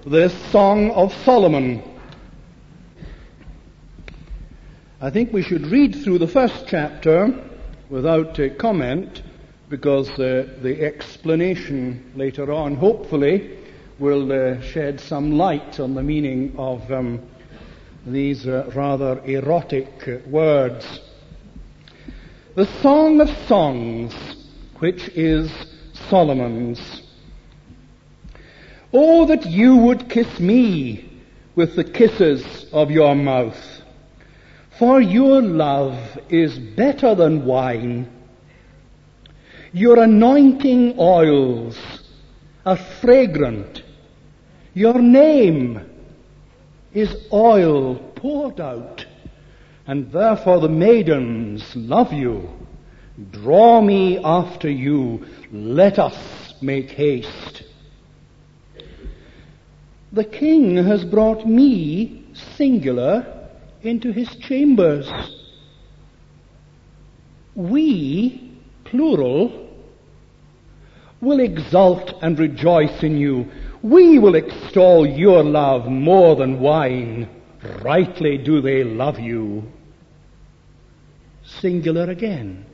this Song of Solomon. I think we should read through the first chapter without comment, because the explanation later on, hopefully, will shed some light on the meaning of these rather erotic words. The Song of Songs, which is Solomon's. Oh, that you would kiss me with the kisses of your mouth, for your love is better than wine. Your anointing oils are fragrant. Your name is oil poured out, and therefore the maidens love you. Draw me after you. Let us make haste. The king has brought me, singular, into his chambers. We, plural, will exult and rejoice in you. We will extol your love more than wine. Rightly do they love you. Singular again.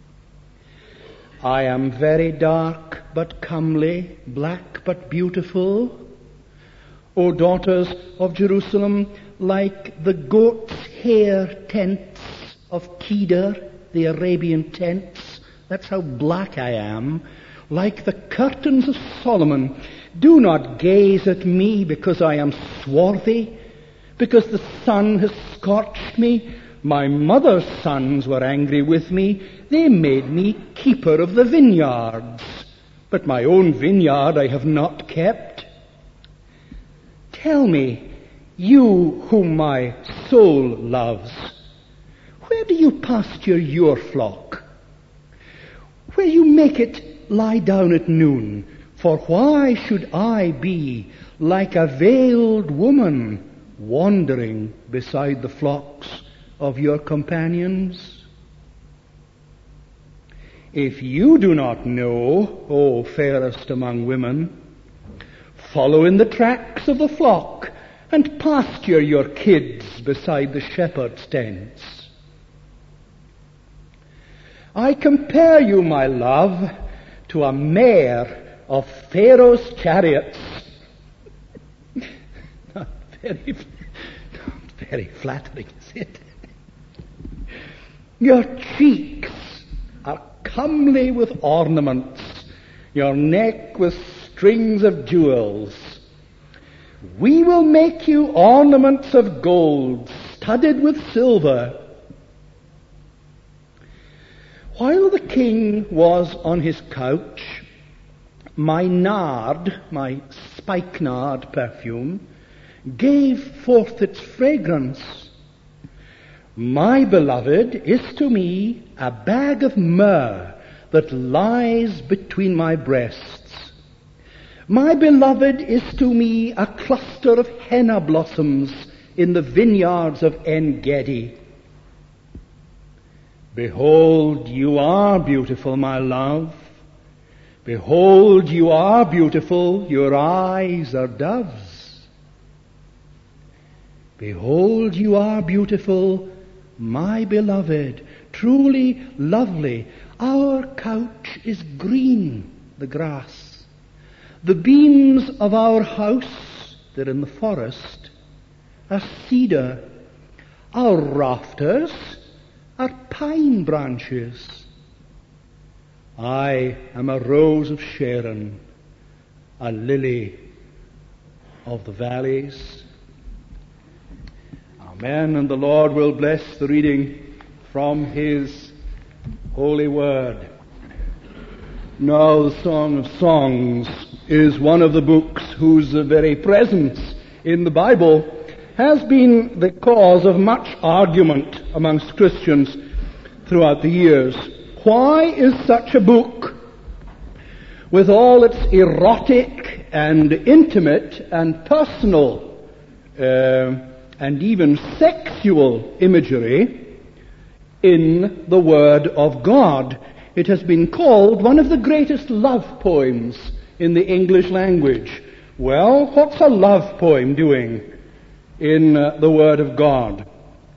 I am very dark but comely, black but beautiful. O daughters of Jerusalem, like the goat's hair tents of Kedar, the Arabian tents, that's how black I am, like the curtains of Solomon. Do not gaze at me because I am swarthy, because the sun has scorched me. My mother's sons were angry with me. They made me keeper of the vineyards, but my own vineyard I have not kept. Tell me, you whom my soul loves, where do you pasture your flock? Where you make it lie down at noon? For why should I be like a veiled woman wandering beside the flocks of your companions? If you do not know, O fairest among women, follow in the tracks of the flock and pasture your kids beside the shepherd's tents. I compare you, my love, to a mare of Pharaoh's chariots. Not very flattering, is it? Your cheeks are comely with ornaments, your neck with strings of jewels. We will make you ornaments of gold, studded with silver. While the king was on his couch, my nard, my spikenard perfume, gave forth its fragrance. My beloved is to me a bag of myrrh that lies between my breasts. My beloved is to me a cluster of henna blossoms in the vineyards of En-Gedi. Behold, you are beautiful, my love. Behold, you are beautiful, your eyes are doves. Behold, you are beautiful, my beloved, truly lovely. Our couch is green, the grass. The beams of our house, they're in the forest, are cedar. Our rafters are pine branches. I am a rose of Sharon, a lily of the valleys. Amen. And the Lord will bless the reading from His holy word. Now, the Song of Songs is one of the books whose very presence in the Bible has been the cause of much argument amongst Christians throughout the years. Why is such a book, with all its erotic and intimate and personal and even sexual imagery, in the Word of God? It has been called one of the greatest love poems in the English language. Well, what's a love poem doing in the Word of God?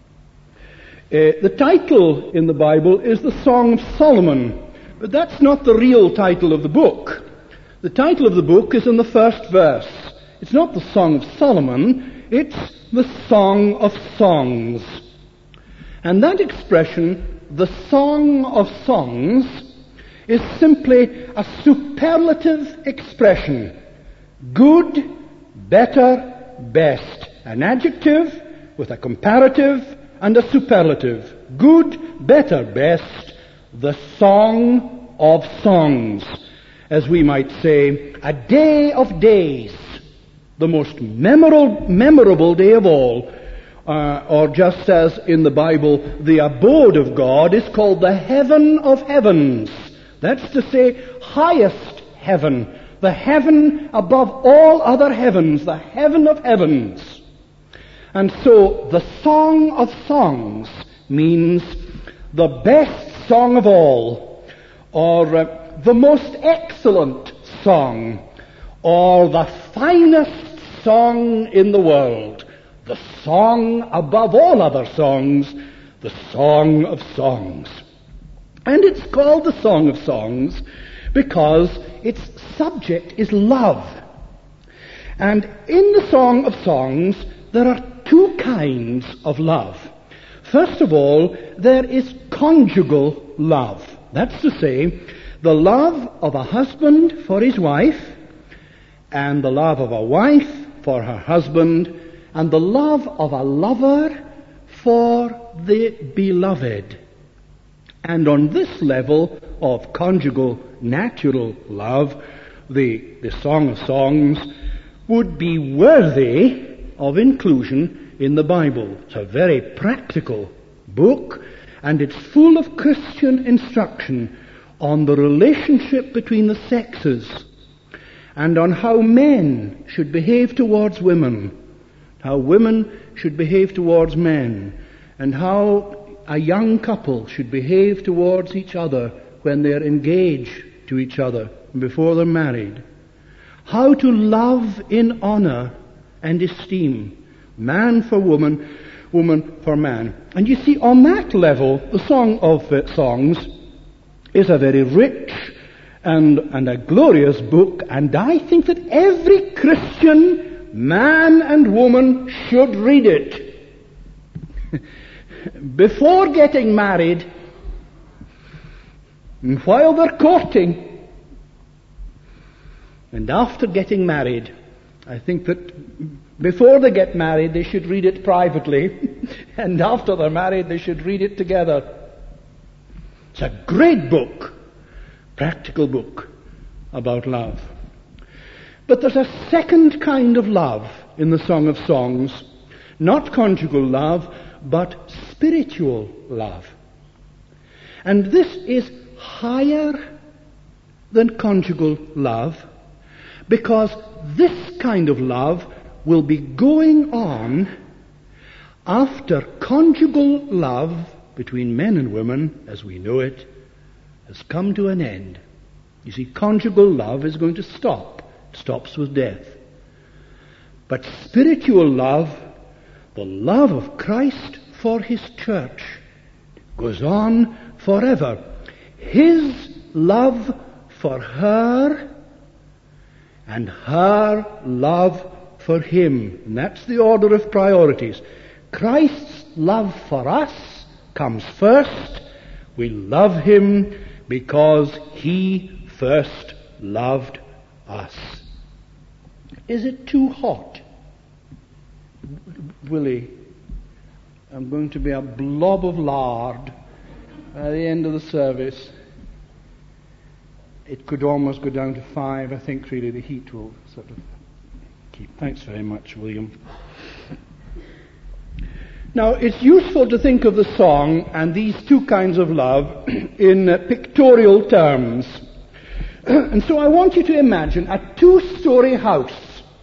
The title in the Bible is the Song of Solomon, but that's not the real title of the book. The title of the book is in the first verse. It's not the Song of Solomon, it's the Song of Songs. And that expression, the Song of Songs, is simply a superlative expression. Good, better, best. An adjective with a comparative and a superlative. Good, better, best. The Song of Songs. As we might say, a day of days. The most memorable day of all. Or just as in the Bible, the abode of God is called the heaven of heavens. That's to say, highest heaven. The heaven above all other heavens. The heaven of heavens. And so, the Song of Songs means the best song of all. Or the most excellent song. Or the finest song in the world. The song above all other songs, the Song of Songs. And it's called the Song of Songs because its subject is love. And in the Song of Songs, there are two kinds of love. First of all, there is conjugal love. That's to say, the love of a husband for his wife, and the love of a wife for her husband, and the love of a lover for the beloved. And on this level of conjugal, natural love, the Song of Songs would be worthy of inclusion in the Bible. It's a very practical book, and it's full of Christian instruction on the relationship between the sexes, and on how men should behave towards women, how women should behave towards men, and how a young couple should behave towards each other when they're engaged to each other before they're married. How to love in honor and esteem, man for woman, woman for man. And you see, on that level, the Song of Songs is a very rich and a glorious book, and I think that every Christian man and woman should read it. Before getting married, and while they're courting, and after getting married. I think that before they get married, they should read it privately, and after they're married, they should read it together. It's a great book, practical book about love. But there's a second kind of love in the Song of Songs, not conjugal love, but spiritual love. And this is higher than conjugal love, because this kind of love will be going on after conjugal love between men and women, as we know it, has come to an end. You see, conjugal love is going to stop. It stops with death. But spiritual love, the love of Christ for His church, goes on forever. His love for her and her love for Him. And that's the order of priorities. Christ's love for us comes first. We love Him because He first loved us. Is it too hot? Willie, I'm going to be a blob of lard at the end of the service. It could almost go down to 5. I think really the heat will sort of keep. Thanks very much, William. Now, it's useful to think of the song and these two kinds of love in pictorial terms. And so I want you to imagine a 2-story house.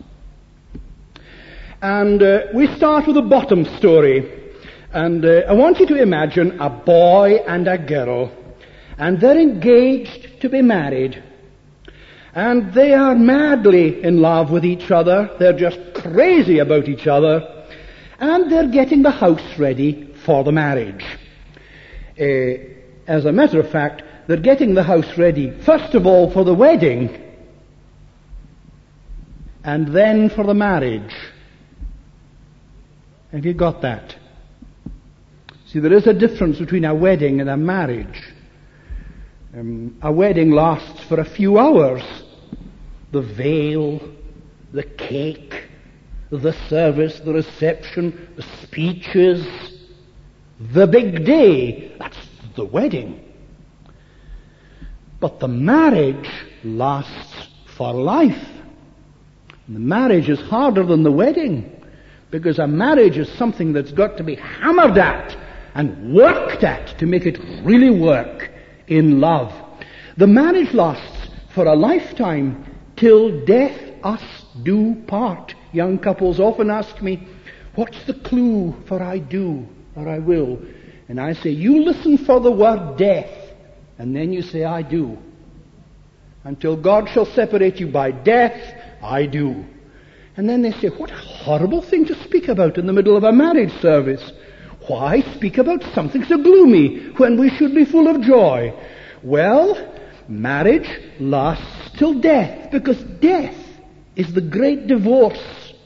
And we start with a bottom story. And I want you to imagine a boy and a girl. And they're engaged to be married. And they are madly in love with each other. They're just crazy about each other. And they're getting the house ready for the marriage. As a matter of fact, they're getting the house ready, first of all, for the wedding, and then for the marriage. Have you got that? See, there is a difference between a wedding and a marriage. A wedding lasts for a few hours. The veil, the cake, the service, the reception, the speeches, the big day. That's the wedding. But the marriage lasts for life. The marriage is harder than the wedding, because a marriage is something that's got to be hammered at and worked at to make it really work in love. The marriage lasts for a lifetime, till death us do part. Young couples often ask me, what's the clue for I do or I will? And I say, you listen for the word death, and then you say, I do. Until God shall separate you by death, I do. And then they say, what a horrible thing to speak about in the middle of a marriage service. Why speak about something so gloomy when we should be full of joy? Well, marriage lasts till death, because death is the great divorce.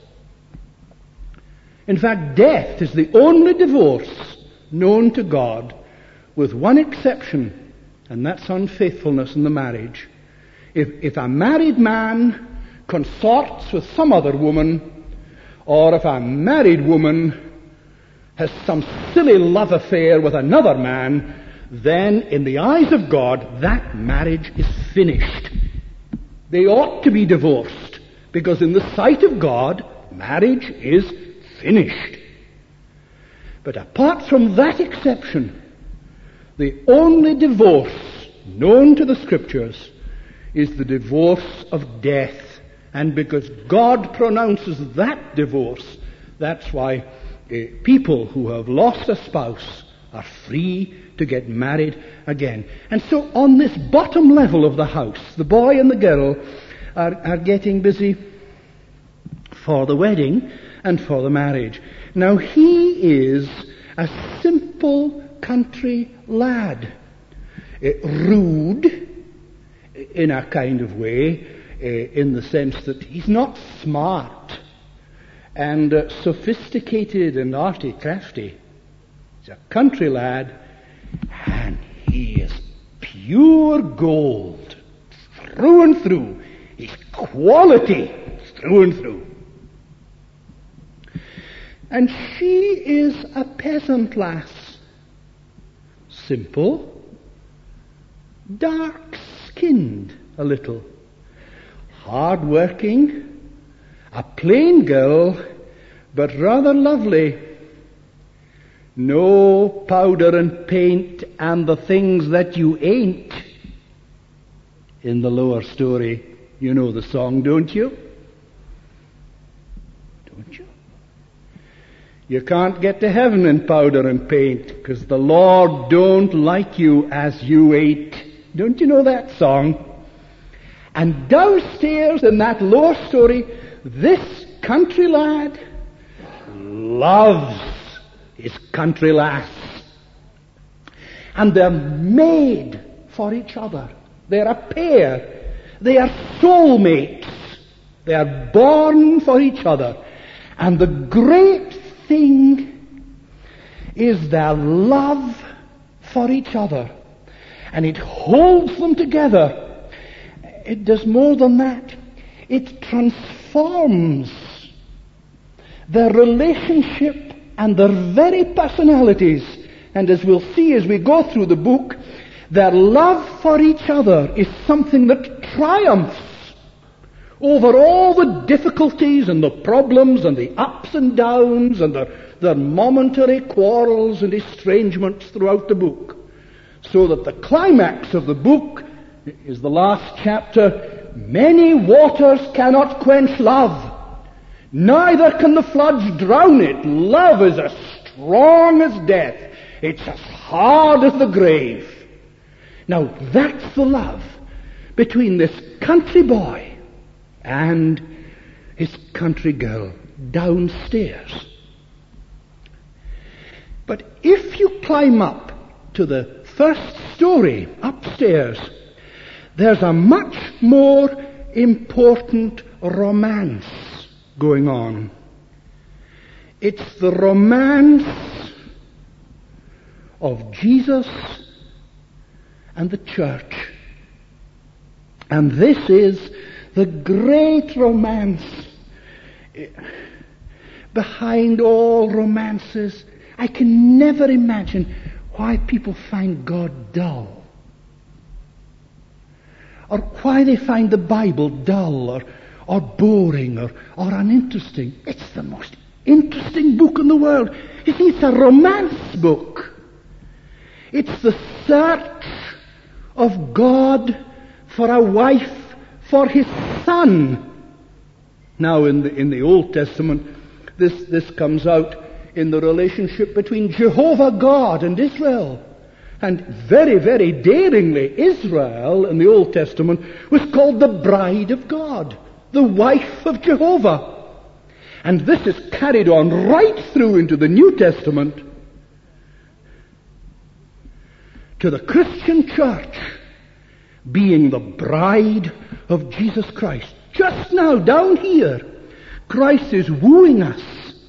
In fact, death is the only divorce known to God, with one exception, and that's unfaithfulness in the marriage. If a married man consorts with some other woman, or if a married woman has some silly love affair with another man, then in the eyes of God, that marriage is finished. They ought to be divorced, because in the sight of God, marriage is finished. But apart from that exception, the only divorce known to the Scriptures is the divorce of death. And because God pronounces that divorce, that's why people who have lost a spouse are free to get married again. And so on this bottom level of the house, the boy and the girl are getting busy for the wedding and for the marriage. Now he is a simple country lad, rude in a kind of way, in the sense that he's not smart and sophisticated and arty crafty. He's a country lad, and he is pure gold through and through. He's quality through and through. And she is a peasant lass, simple, dark-skinned a little, hard-working, a plain girl, but rather lovely. No powder and paint and the things that you ain't. In the lower story, you know the song, don't you? Don't you? You can't get to heaven in powder and paint, because the Lord don't like you as you ain't. Don't you know that song? And downstairs in that lower story, this country lad loves his country lass. And they're made for each other. They're a pair. They are soulmates. They are born for each other. And the great thing is their love for each other. And it holds them together. It does more than that. It transforms their relationship and their very personalities. And as we'll see as we go through the book, their love for each other is something that triumphs over all the difficulties and the problems and the ups and downs and their momentary quarrels and estrangements throughout the book. So that the climax of the book is the last chapter. Many waters cannot quench love, neither can the floods drown it. Love is as strong as death. It's as hard as the grave. Now that's the love. between this country boy and his country girl downstairs. But if you climb up to the first story upstairs, there's a much more important romance going on. It's the romance of Jesus and the church. And this is the great romance. Behind all romances, I can never imagine why people find God dull, or why they find the Bible dull or boring or uninteresting. It's the most interesting book in the world. You see, it's a romance book. It's the search of God for a wife for his son. Now, in the Old Testament, this comes out in the relationship between Jehovah God and Israel. And very, very daringly, Israel in the Old Testament was called the bride of God, the wife of Jehovah. And this is carried on right through into the New Testament to the Christian church being the bride of Jesus Christ. Just now, down here, Christ is wooing us.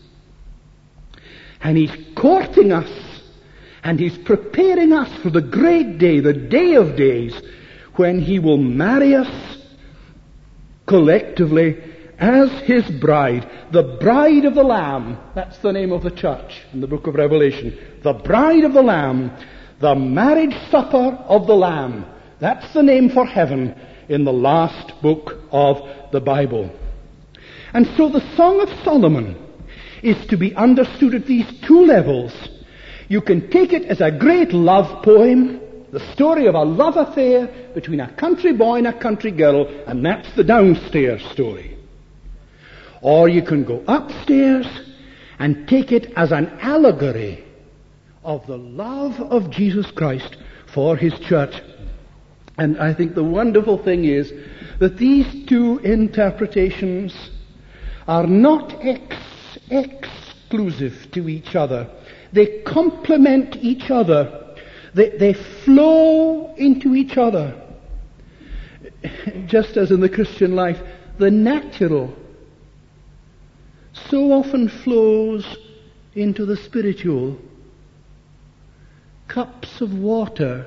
And he's courting us. And he's preparing us for the great day, the day of days, when he will marry us collectively as his bride, the bride of the Lamb. That's the name of the church in the book of Revelation. The bride of the Lamb, the marriage supper of the Lamb. That's the name for heaven in the last book of the Bible. And so the Song of Solomon is to be understood at these two levels. You can take it as a great love poem, the story of a love affair between a country boy and a country girl, and that's the downstairs story. Or you can go upstairs and take it as an allegory of the love of Jesus Christ for his church. And I think the wonderful thing is that these two interpretations are not exclusive to each other. They complement each other. They flow into each other. Just as in the Christian life, the natural so often flows into the spiritual. Cups of water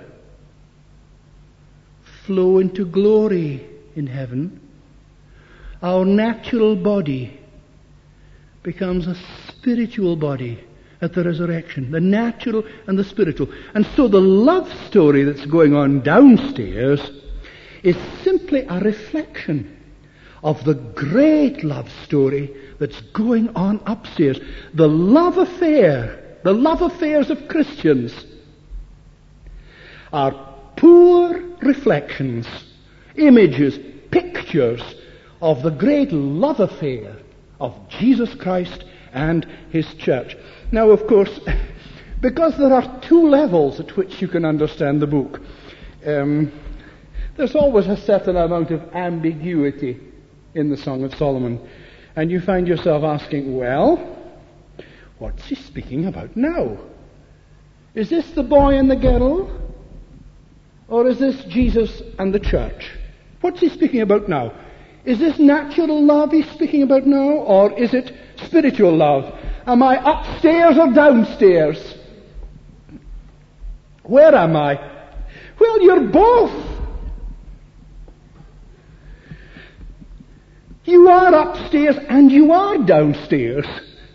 flow into glory in heaven. Our natural body becomes a spiritual body at the resurrection, the natural and the spiritual. And so the love story that's going on downstairs is simply a reflection of the great love story that's going on upstairs. The love affair, the love affairs of Christians are poor reflections, images, pictures of the great love affair of Jesus Christ and his church. Now, of course, because there are two levels at which you can understand the book, there's always a certain amount of ambiguity in the Song of Solomon. And you find yourself asking, well, what's he speaking about now? Is this the boy and the girl? Or is this Jesus and the church? What's he speaking about now? Is this natural love he's speaking about now? Or is it spiritual love? Am I upstairs or downstairs? Where am I? Well, you're both. You are upstairs and you are downstairs.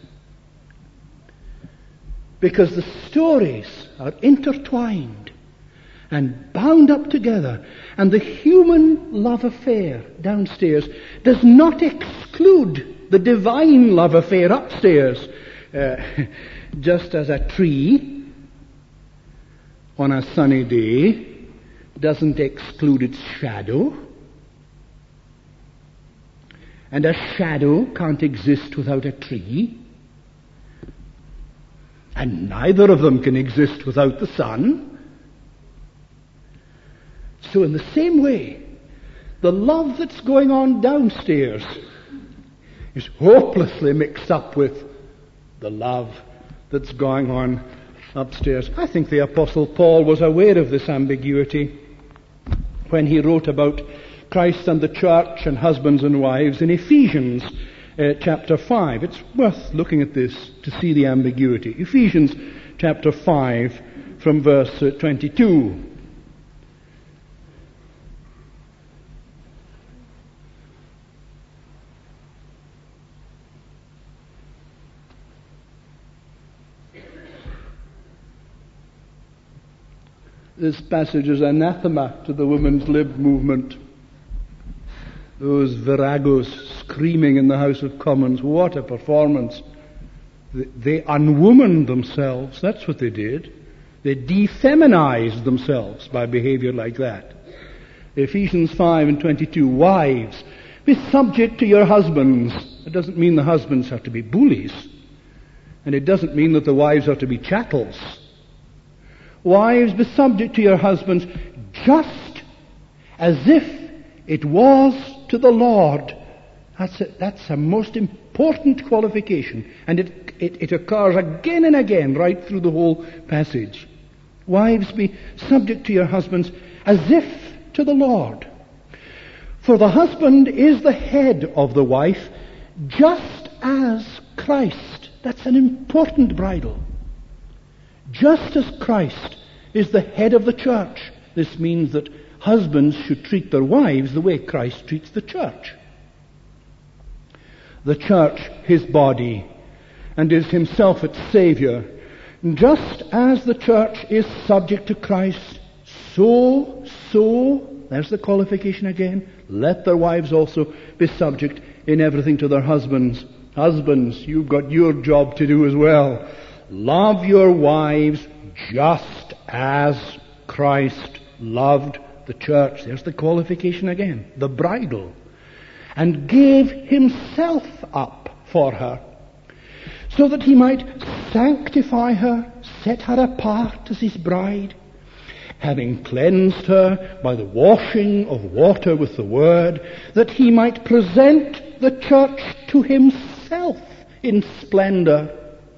Because the stories are intertwined and bound up together. And the human love affair downstairs does not exclude the divine love affair upstairs. Just as a tree on a sunny day doesn't exclude its shadow, and a shadow can't exist without a tree, and neither of them can exist without the sun. So in the same way, the love that's going on downstairs is hopelessly mixed up with the love that's going on upstairs. I think the Apostle Paul was aware of this ambiguity when he wrote about Christ and the church and husbands and wives in Ephesians chapter 5. It's worth looking at this to see the ambiguity. Ephesians chapter 5 from verse 22. This passage is anathema to the women's lib movement. Those viragos screaming in the House of Commons, what a performance. They unwomaned themselves, that's what they did. They defeminized themselves by behavior like that. Ephesians 5 and 22, wives, be subject to your husbands. It doesn't mean the husbands have to be bullies. And it doesn't mean that the wives are to be chattels. Wives, be subject to your husbands just as if it was to the Lord. That's a most important qualification. And it occurs again and again right through the whole passage. Wives, be subject to your husbands as if to the Lord. For the husband is the head of the wife, just as Christ. That's an important bridle. Just as Christ is the head of the church. This means that husbands should treat their wives the way Christ treats the church. The church, his body, and is himself its Saviour. Just as the church is subject to Christ, so, there's the qualification again, let their wives also be subject in everything to their husbands. Husbands, you've got your job to do as well. Love your wives just as Christ loved the church. There's the qualification again, the bridle. And gave himself up for her, so that he might sanctify her, set her apart as his bride, having cleansed her by the washing of water with the word, that he might present the church to himself in splendor.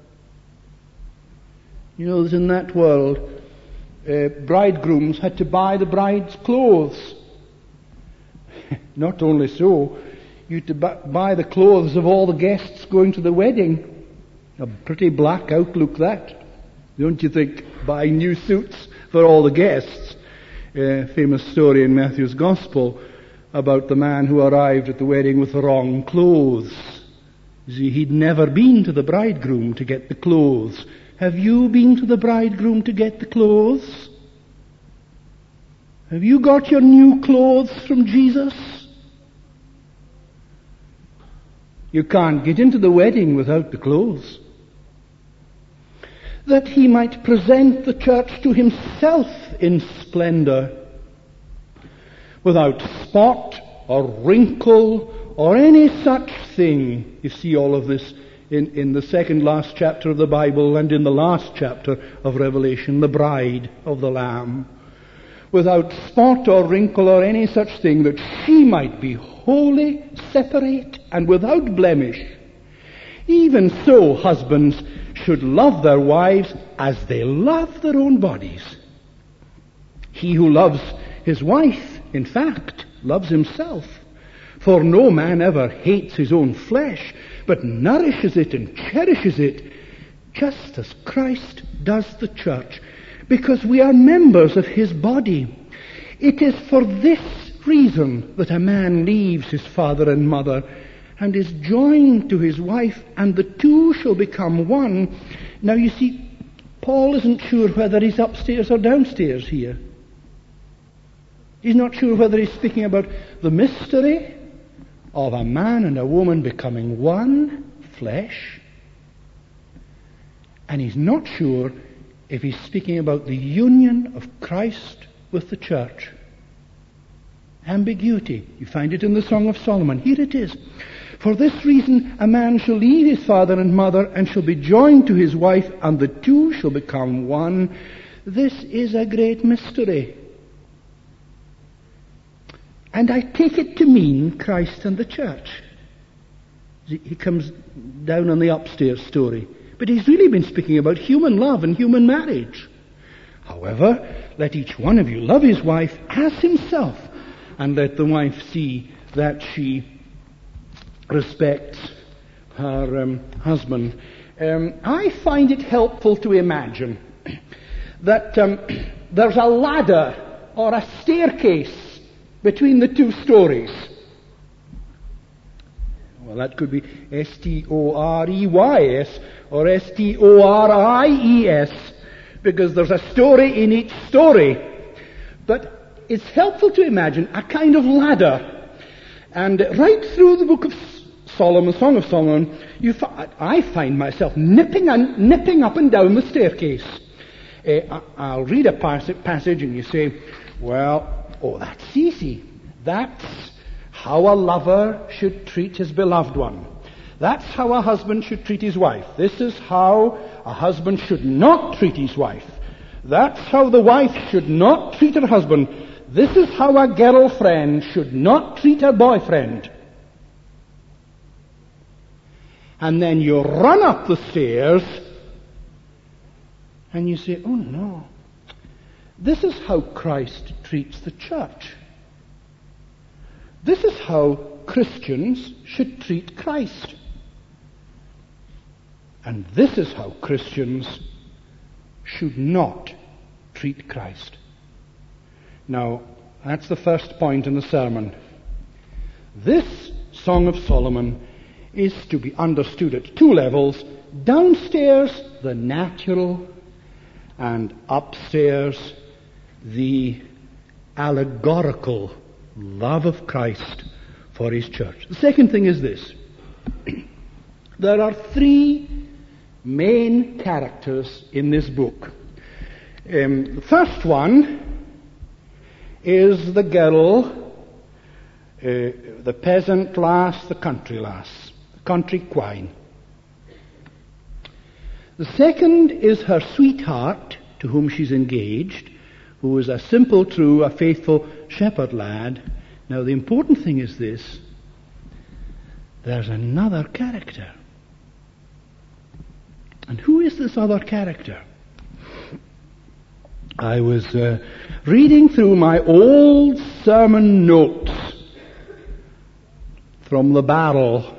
You know that in that world, bridegrooms had to buy the bride's clothes. Not only so, you had to buy the clothes of all the guests going to the wedding. A pretty black outlook that, don't you think? Buying new suits for all the guests. Famous story in Matthew's Gospel about the man who arrived at the wedding with the wrong clothes. You see, he'd never been to the bridegroom to get the clothes. Have you been to the bridegroom to get the clothes? Have you got your new clothes from Jesus? You can't get into the wedding without the clothes. That he might present the church to himself in splendor, without spot or wrinkle or any such thing. You see all of this in the second last chapter of the Bible and in the last chapter of Revelation, the bride of the Lamb. Without spot or wrinkle or any such thing, that she might be holy, separate, and without blemish. Even so, husbands should love their wives as they love their own bodies. He who loves his wife, in fact, loves himself. For no man ever hates his own flesh, but nourishes it and cherishes it, just as Christ does the church, because we are members of his body. It is for this reason that a man leaves his father and mother and is joined to his wife, and the two shall become one. Now you see, Paul isn't sure whether he's upstairs or downstairs here. He's not sure whether he's speaking about the mystery of a man and a woman becoming one flesh, and he's not sure if he's speaking about the union of Christ with the church. Ambiguity. You find it in the Song of Solomon. Here it is. For this reason a man shall leave his father and mother and shall be joined to his wife, and the two shall become one. This is a great mystery. And I take it to mean Christ and the church. He comes down on the upstairs story. But he's really been speaking about human love and human marriage. However, let each one of you love his wife as himself, and let the wife see that she respects her husband. I find it helpful to imagine that there's a ladder or a staircase between the two stories. Well, that could be S-T-O-R-E-Y-S or S-T-O-R-I-E-S, because there's a story in each story. But it's helpful to imagine a kind of ladder. And right through the book of Solomon, Song of Solomon, I find myself nipping up and down the staircase. I'll read a passage and you say, well, that's easy. That's how a lover should treat his beloved one. That's how a husband should treat his wife. This is how a husband should not treat his wife. That's how the wife should not treat her husband. This is how a girlfriend should not treat her boyfriend. And then you run up the stairs and you say, oh no, this is how Christ treats the church. This is how Christians should treat Christ. And this is how Christians should not treat Christ. Now, that's the first point in the sermon. This Song of Solomon is to be understood at two levels. Downstairs, the natural, and upstairs, the allegorical love of Christ for his church. The second thing is this. There are three main characters in this book. The first one is the girl, the peasant lass, the country lass, the country quine. The second is her sweetheart, to whom she's engaged, who is a simple, true, a faithful shepherd lad. Now the important thing is this. There's another character. And who is this other character? I was reading through my old sermon notes from the barrel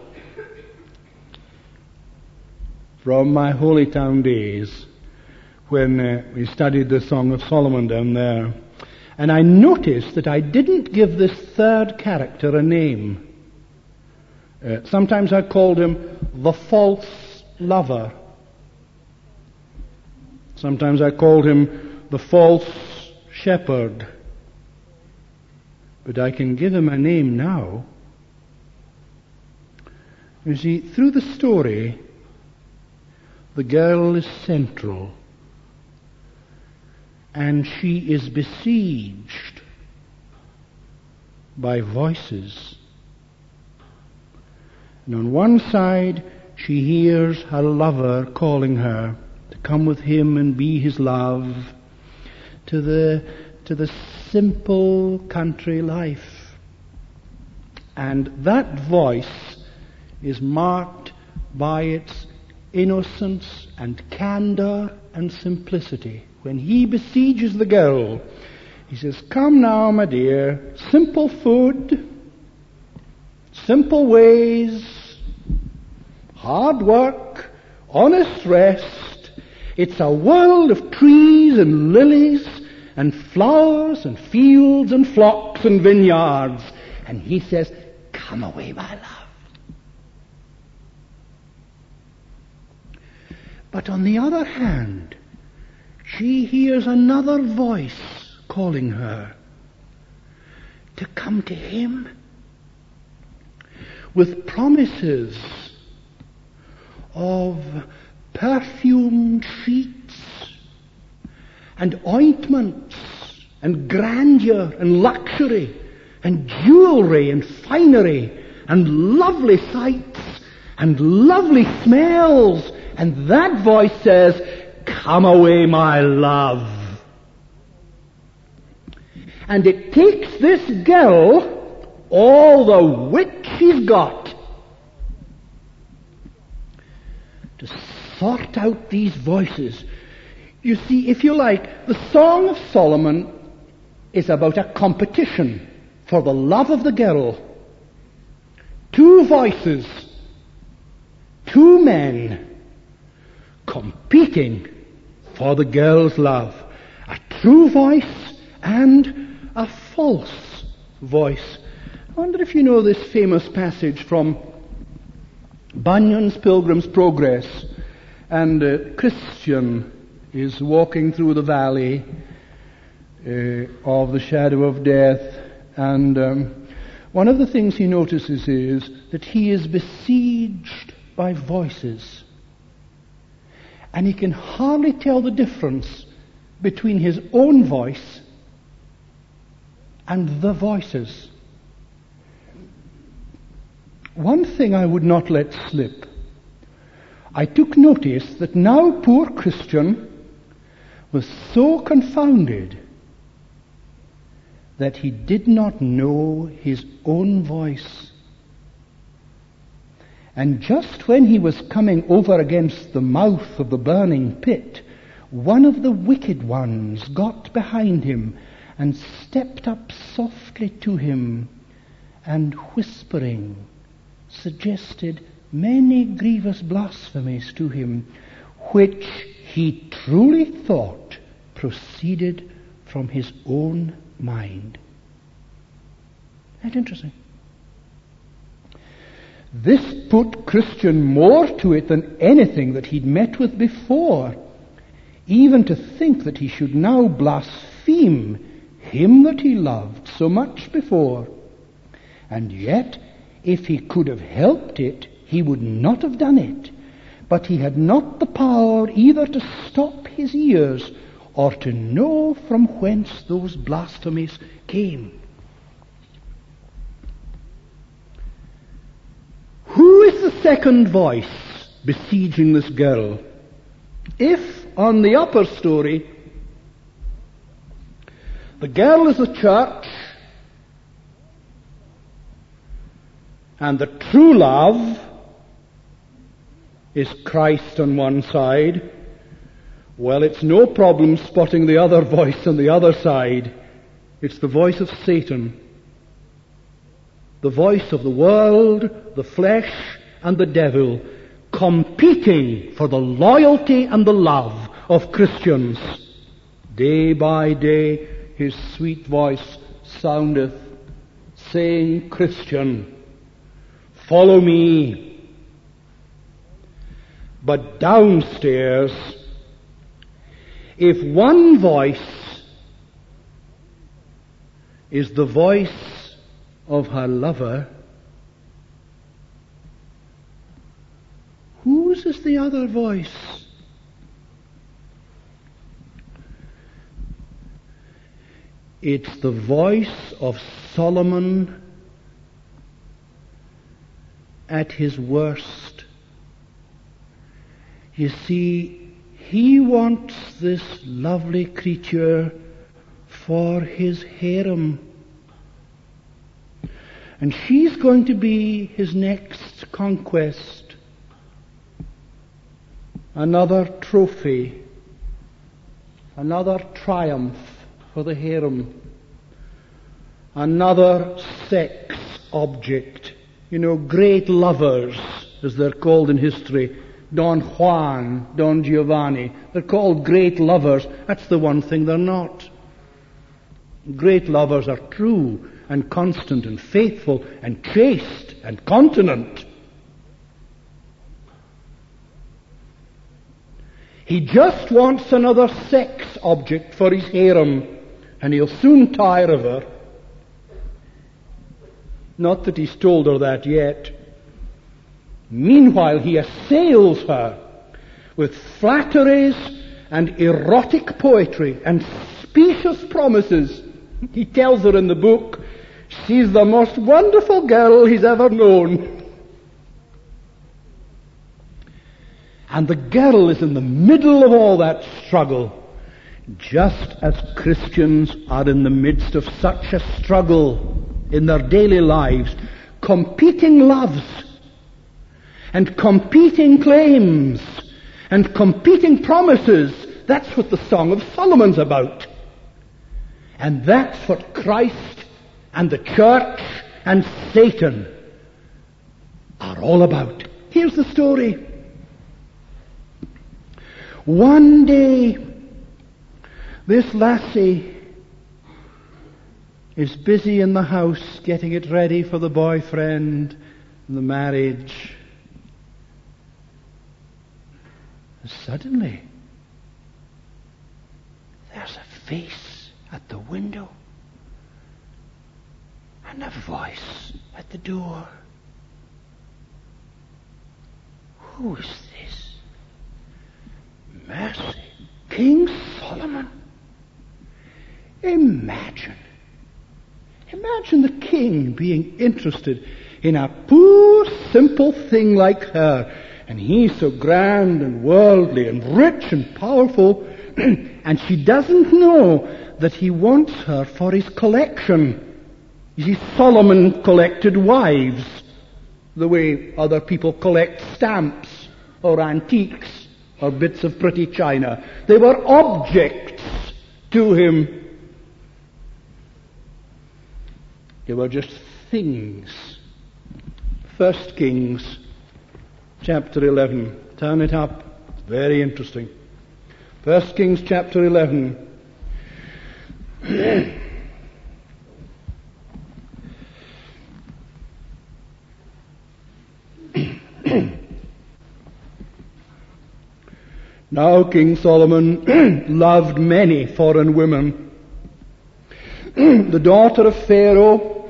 from my Holytown days when we studied the Song of Solomon down there. And I noticed that I didn't give this third character a name. Sometimes I called him the false lover. Sometimes I called him the false shepherd. But I can give him a name now. You see, through the story, the girl is central. And she is besieged by voices. And on one side, she hears her lover calling her to come with him and be his love to the simple country life. And that voice is marked by its innocence and candor and simplicity. When he besieges the girl, he says, come now, my dear, simple food, simple ways, hard work, honest rest. It's a world of trees and lilies and flowers and fields and flocks and vineyards. And he says, come away, my love. But on the other hand, she hears another voice calling her to come to him with promises of perfumed sheets and ointments and grandeur and luxury and jewelry and finery and lovely sights and lovely smells. And that voice says, come away, my love. And it takes this girl all the wit she's got to sort out these voices. You see, if you like, the Song of Solomon is about a competition for the love of the girl. Two voices, two men competing for the girl's love. A true voice and a false voice. I wonder if you know this famous passage from Bunyan's Pilgrim's Progress. And Christian is walking through the valley of the shadow of death, and one of the things he notices is that he is besieged by voices, and he can hardly tell the difference between his own voice and the voices. One thing I would not let slip. I took notice that now poor Christian was so confounded that he did not know his own voice. And just when he was coming over against the mouth of the burning pit, one of the wicked ones got behind him and stepped up softly to him, and whispering suggested many grievous blasphemies to him, which he truly thought proceeded from his own mind. Isn't that interesting? This put Christian more to it than anything that he'd met with before, even to think that he should now blaspheme him that he loved so much before. And yet, if he could have helped it, he would not have done it. But he had not the power either to stop his ears or to know from whence those blasphemies came. Who is the second voice besieging this girl? If, on the upper story, the girl is the church, and the true love is Christ on one side, well, it's no problem spotting the other voice on the other side. It's the voice of Satan. The voice of the world, the flesh, and the devil, competing for the loyalty and the love of Christians. Day by day, his sweet voice soundeth, saying, Christian, follow me. But downstairs, if one voice is the voice of her lover, whose is the other voice? It's the voice of Solomon at his worst. You see, he wants this lovely creature for his harem. And she's going to be his next conquest. Another trophy. Another triumph for the harem. Another sex object. You know, great lovers, as they're called in history. Don Juan, Don Giovanni. They're called great lovers. That's the one thing they're not. Great lovers are true and constant and faithful and chaste and continent. He just wants another sex object for his harem, and he'll soon tire of her. Not that he's told her that yet. Meanwhile, he assails her with flatteries and erotic poetry and specious promises. He tells her in the book, she's the most wonderful girl he's ever known. And the girl is in the middle of all that struggle, just as Christians are in the midst of such a struggle in their daily lives, competing loves and competing claims and competing promises. That's what the Song of Solomon's about. And that's what Christ and the church and Satan are all about. Here's the story. One day, this lassie is busy in the house getting it ready for the boyfriend and the marriage. And suddenly, there's a face at the window and a voice at the door. Who is this? Mercy, King Solomon. Imagine the king being interested in a poor, simple thing like her. And he's so grand and worldly and rich and powerful, and she doesn't know that he wants her for his collection. You see, Solomon collected wives the way other people collect stamps or antiques or bits of pretty china. They were objects to him. They were just things. 1 Kings chapter 11. Turn it up. It's very interesting. 1 Kings chapter 11. Now King Solomon loved many foreign women. The daughter of Pharaoh,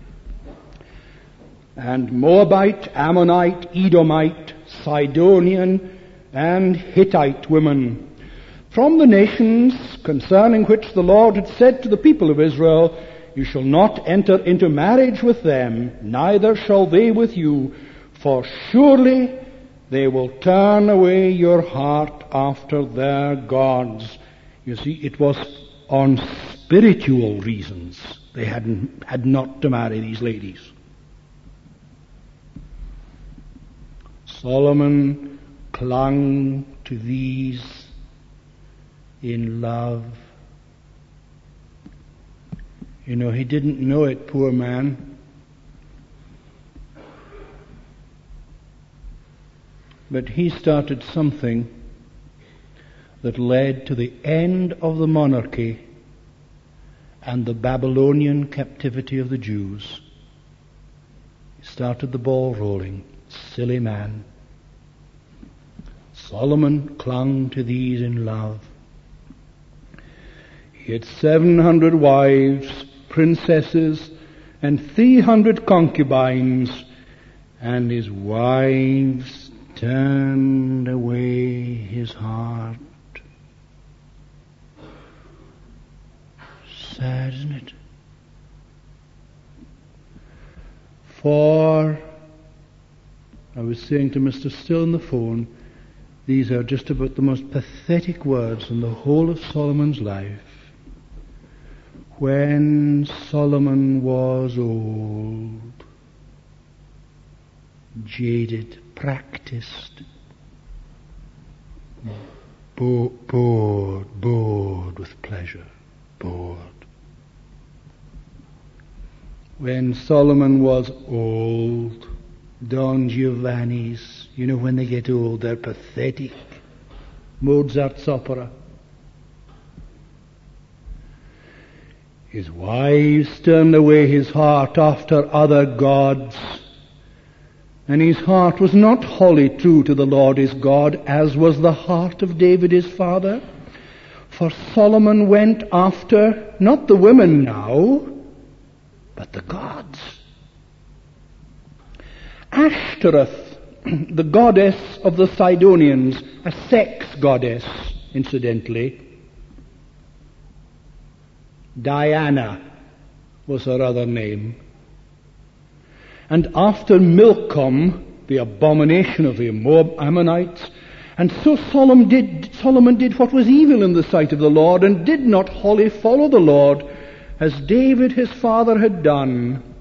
and Moabite, Ammonite, Edomite, Sidonian, and Hittite women, from the nations concerning which the Lord had said to the people of Israel, "You shall not enter into marriage with them, neither shall they with you, for surely they will turn away your heart after their gods." You see, it was on spiritual reasons they had not to marry these ladies. Solomon clung to these in love. You know, he didn't know it, poor man. But he started something that led to the end of the monarchy and the Babylonian captivity of the Jews. He started the ball rolling. Silly man. Solomon clung to these in love. He had 700 wives, princesses, and 300 concubines, and his wives turned away his heart. Sad, isn't it? For, I was saying to Mr. Still on the phone, these are just about the most pathetic words in the whole of Solomon's life. When Solomon was old, jaded, practiced, bored with pleasure, bored. When Solomon was old, Don Giovanni's, you know, when they get old, they're pathetic. Mozart's opera. His wives turned away his heart after other gods, and his heart was not wholly true to the Lord his God, as was the heart of David his father. For Solomon went after, not the women now, but the gods. Ashtoreth, the goddess of the Sidonians, a sex goddess, incidentally. Diana was her other name. And after Milcom, the abomination of the Ammonites, and so Solomon did what was evil in the sight of the Lord, and did not wholly follow the Lord, as David his father had done.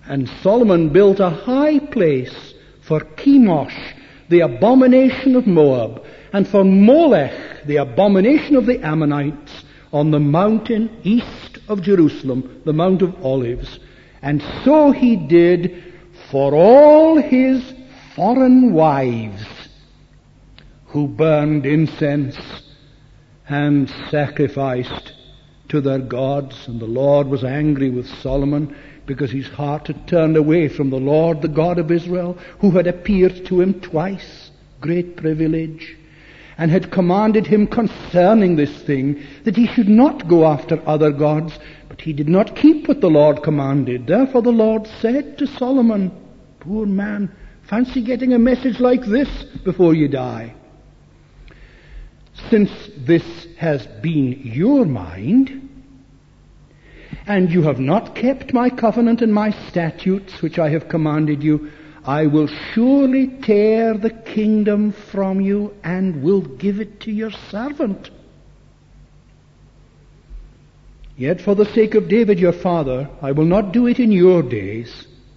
And Solomon built a high place for Chemosh, the abomination of Moab, and for Molech, the abomination of the Ammonites, on the mountain east of Jerusalem, the Mount of Olives. And so he did for all his foreign wives, who burned incense and sacrificed to their gods. And the Lord was angry with Solomon, because his heart had turned away from the Lord, the God of Israel, who had appeared to him twice, great privilege, and had commanded him concerning this thing, that he should not go after other gods. But he did not keep what the Lord commanded. Therefore the Lord said to Solomon, poor man, fancy getting a message like this before you die. Since this has been your mind, and you have not kept my covenant and my statutes which I have commanded you, I will surely tear the kingdom from you and will give it to your servant. Yet for the sake of David your father, I will not do it in your days,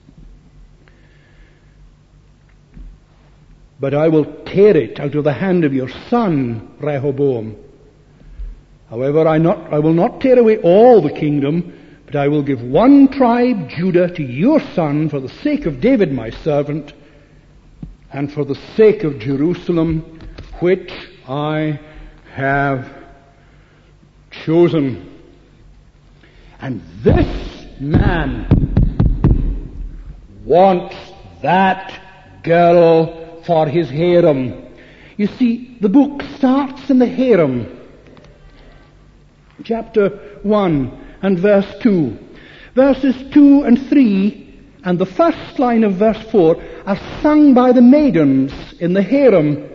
but I will tear it out of the hand of your son Rehoboam. However, I will not tear away all the kingdom, but I will give one tribe, Judah, to your son for the sake of David my servant, and for the sake of Jerusalem, which I have chosen. And this man wants that girl for his harem. You see, the book starts in the harem. Chapter 1 and verse 2. Verses 2 and 3 and the first line of verse 4 are sung by the maidens in the harem.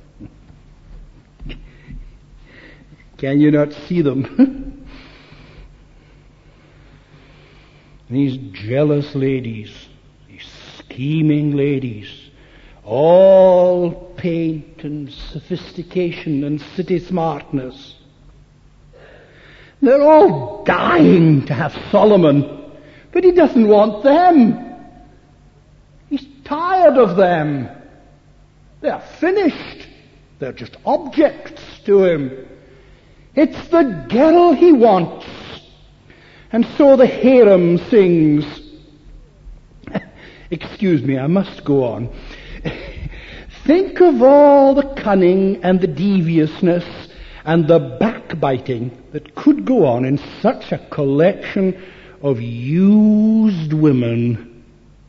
Can you not see them? These jealous ladies, these scheming ladies, all paint and sophistication and city smartness. They're all dying to have Solomon, but he doesn't want them. He's tired of them. They're finished. They're just objects to him. It's the girl he wants. And so the harem sings. Excuse me, I must go on. Think of all the cunning and the deviousness and the backbiting that could go on in such a collection of used women.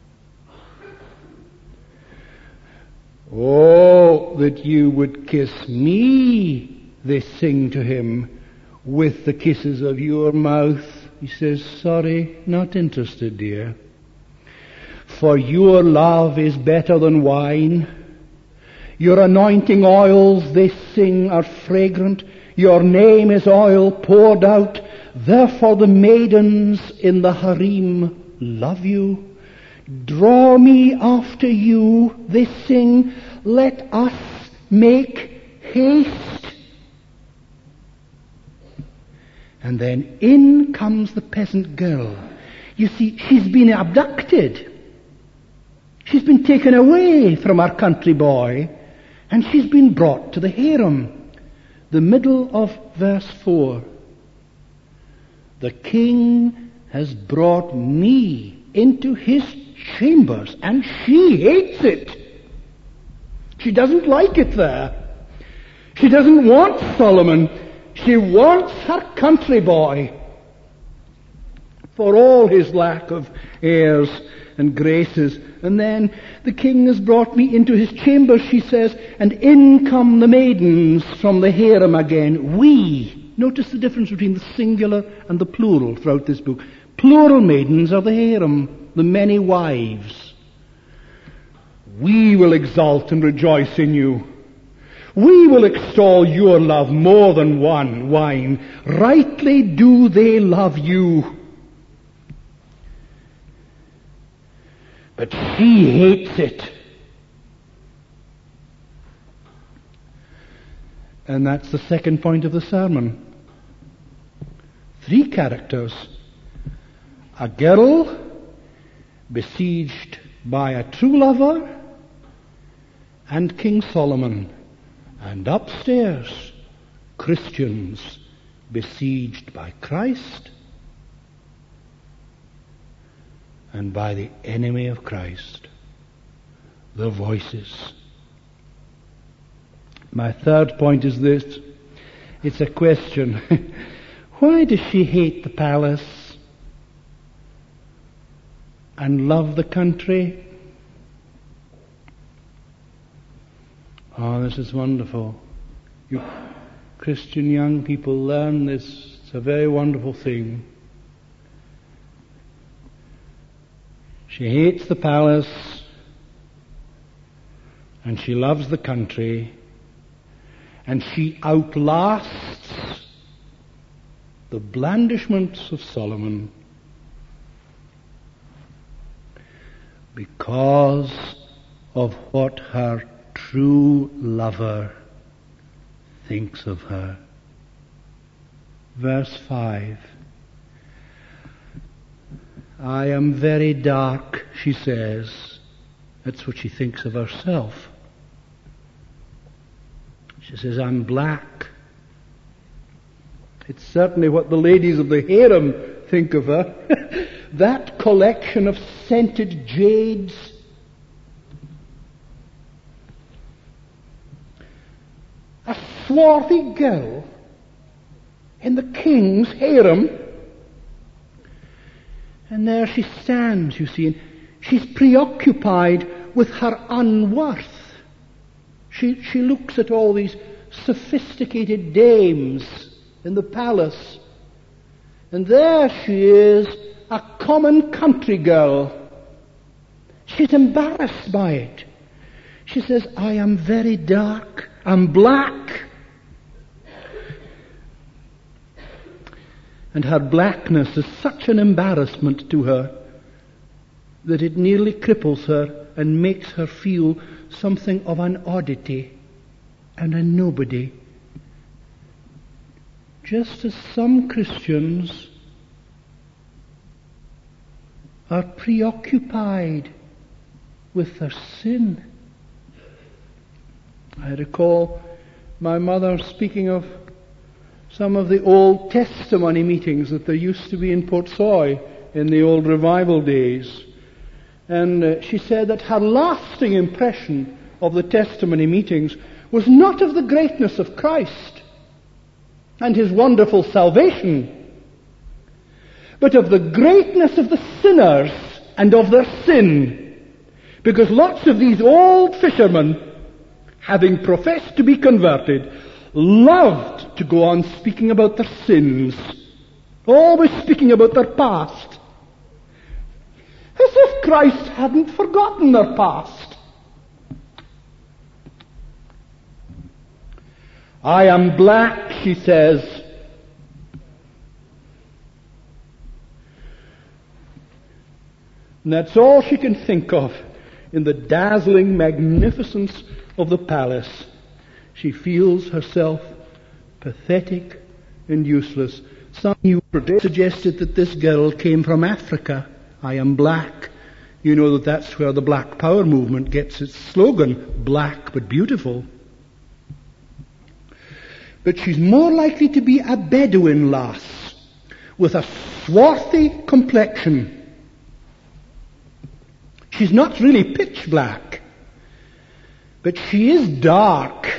Oh, that you would kiss me, they sing to him, with the kisses of your mouth. He says, sorry, not interested, dear. For your love is better than wine. Your anointing oils, they sing, are fragrant. Your name is oil poured out. Therefore the maidens in the harem love you. Draw me after you, they sing. Let us make haste. And then in comes the peasant girl. You see, she's been abducted. She's been taken away from our country boy, and she's been brought to the harem. The middle of verse 4. The king has brought me into his chambers, and she hates it. She doesn't like it there. She doesn't want Solomon. She wants her country boy. For all his lack of airs and graces. And then the king has brought me into his chambers, she says, and in come the maidens from the harem again. We. Notice the difference between the singular and the plural throughout this book. Plural maidens are the harem, the many wives. We will exult and rejoice in you. We will extol your love more than wine. Rightly do they love you. But she hates it. And that's the second point of the sermon. 3 characters. A girl besieged by a true lover and King Solomon, and upstairs Christians besieged by Christ and by the enemy of Christ, the voices. My third point is this. It's a question. Why does she hate the palace and love the country? Oh, this is wonderful. You Christian young people, learn this. It's a very wonderful thing. She hates the palace and she loves the country, and she outlasts the blandishments of Solomon because of what her true lover thinks of her. Verse 5. I am very dark, she says. That's what she thinks of herself. She says, I'm black. It's certainly what the ladies of the harem think of her. That collection of scented jades. A swarthy girl in the king's harem. And there she stands, you see, and she's preoccupied with her unworth. She looks at all these sophisticated dames in the palace, and there she is, a common country girl. She's embarrassed by it. She says, I am very dark, I'm black. And her blackness is such an embarrassment to her that it nearly cripples her and makes her feel something of an oddity and a nobody. Just as some Christians are preoccupied with their sin. I recall my mother speaking of some of the old testimony meetings that there used to be in Portsoy in the old revival days. And she said that her lasting impression of the testimony meetings was not of the greatness of Christ and his wonderful salvation, but of the greatness of the sinners and of their sin. Because lots of these old fishermen, having professed to be converted, loved to go on speaking about their sins, always speaking about their past, as if Christ hadn't forgotten their past. I am black, she says. And that's all she can think of in the dazzling magnificence of the palace. She feels herself pathetic and useless. Some new suggested that this girl came from Africa. I am black. You know that that's where the Black Power movement gets its slogan, black but beautiful. But she's more likely to be a Bedouin lass with a swarthy complexion. She's not really pitch black, but she is dark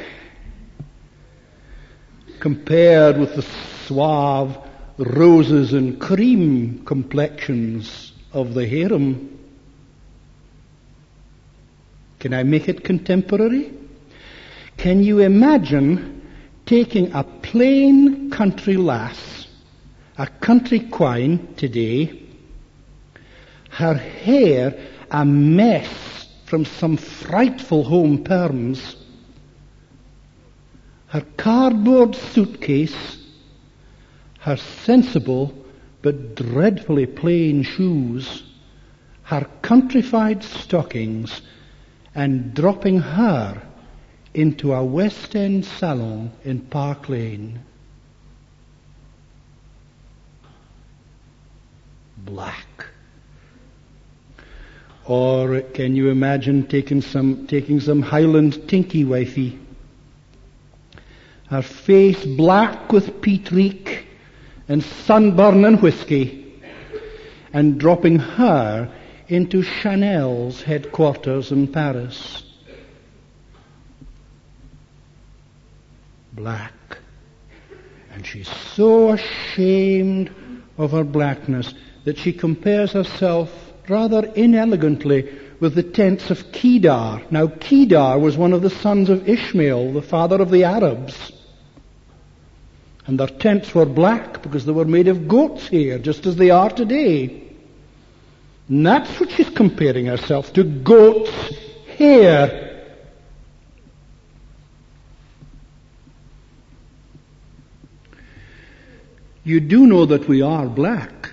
compared with the suave roses and cream complexions of the harem. Can I make it contemporary? Can you imagine taking a plain country lass, a country quine today, her hair a mess from some frightful home perms, her cardboard suitcase, her sensible but dreadfully plain shoes, her countrified stockings, and dropping her into a West End salon in Park Lane. Black. Or can you imagine taking some Highland tinky wifey, her face black with peat reek and sunburn and whiskey, and dropping her into Chanel's headquarters in Paris? Black. And she's so ashamed of her blackness that she compares herself rather inelegantly with the tents of Kedar. Now, Kedar was one of the sons of Ishmael, the father of the Arabs. And their tents were black because they were made of goat's hair, just as they are today. And that's what she's comparing herself to, goat's hair. You do know that we are black.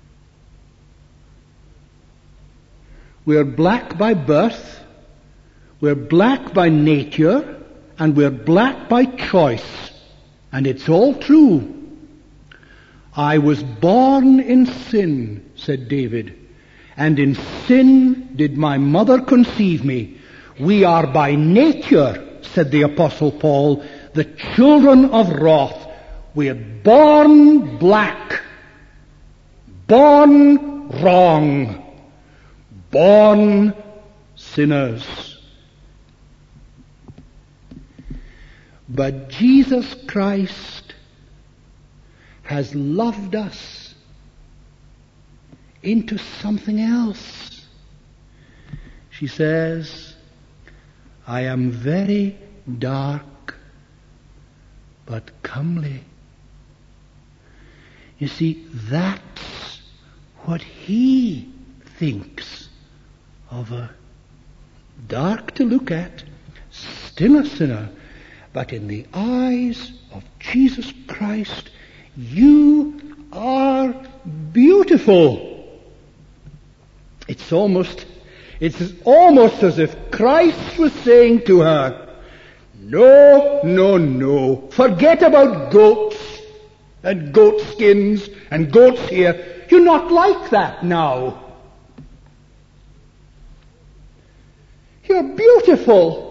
We're black by birth, we're black by nature, and we're black by choice. And it's all true. I was born in sin, said David, and in sin did my mother conceive me. We are by nature, said the Apostle Paul, the children of wrath. We're born black, born wrong, born sinners. But Jesus Christ has loved us into something else. She says, I am very dark, but comely. You see, that's what he thinks of her. Dark to look at, still a sinner, but in the eyes of Jesus Christ, you are beautiful. It's almost as if Christ was saying to her, no, no, no, forget about goats and goat skins and goat's hair. You're not like that now. You're beautiful.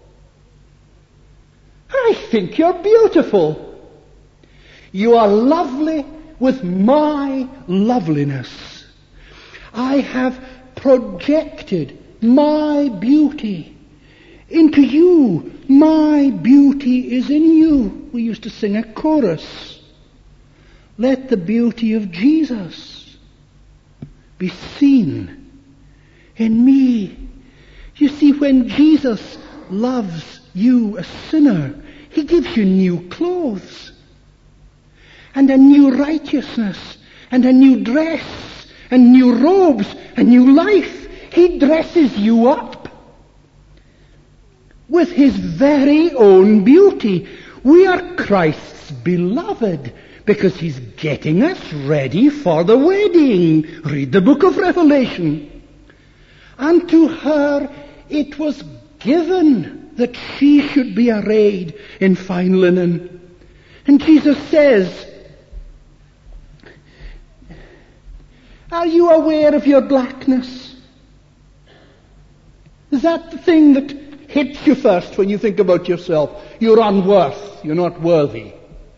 I think you're beautiful. You are lovely with my loveliness. I have projected my beauty into you. My beauty is in you. We used to sing a chorus. Let the beauty of Jesus be seen in me. You see, when Jesus loves you, a sinner, he gives you new clothes and a new righteousness and a new dress and new robes and new life. He dresses you up with his very own beauty. We are Christ's beloved because he's getting us ready for the wedding. Read the book of Revelation. And to her it was given that she should be arrayed in fine linen. And Jesus says, are you aware of your blackness? Is that the thing that hits you first when you think about yourself? You're unworth, you're not worthy.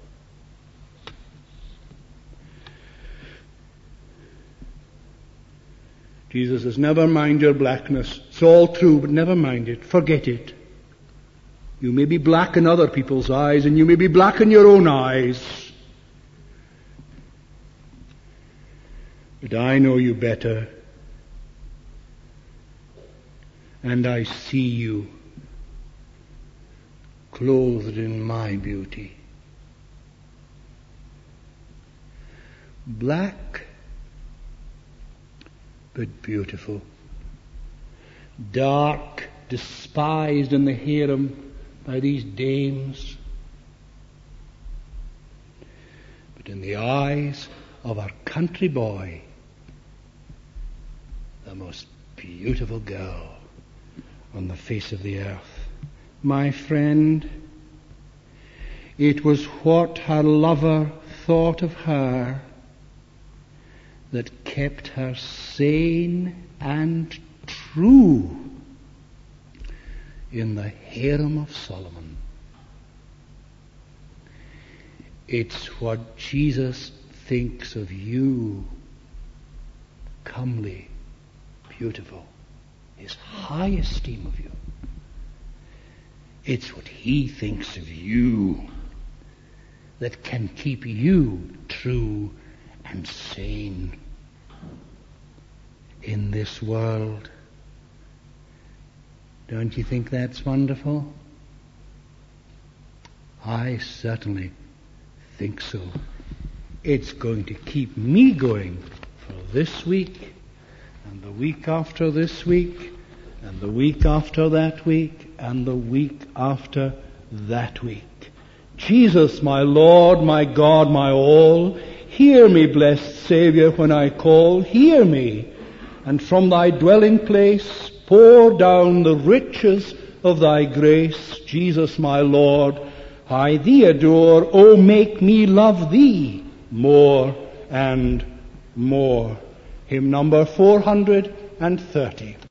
Jesus says, never mind your blackness. It's all true, but never mind it. Forget it. You may be black in other people's eyes, and you may be black in your own eyes. But I know you better. And I see you clothed in my beauty. Black, but beautiful. Dark, despised in the harem by these dames. But in the eyes of our country boy, the most beautiful girl on the face of the earth. My friend, it was what her lover thought of her that kept her sane and true in the harem of Solomon. It's what Jesus thinks of you, comely, beautiful, his high esteem of you. It's what he thinks of you that can keep you true and sane in this world. Don't you think that's wonderful? I certainly think so. It's going to keep me going for this week, and the week after this week, and the week after that week, and the week after that week. Jesus, my Lord, my God, my all, hear me, blessed Saviour, when I call. Hear me, and from thy dwelling place pour down the riches of thy grace. Jesus, my Lord, I thee adore. Oh, make me love thee more and more. Hymn number 430.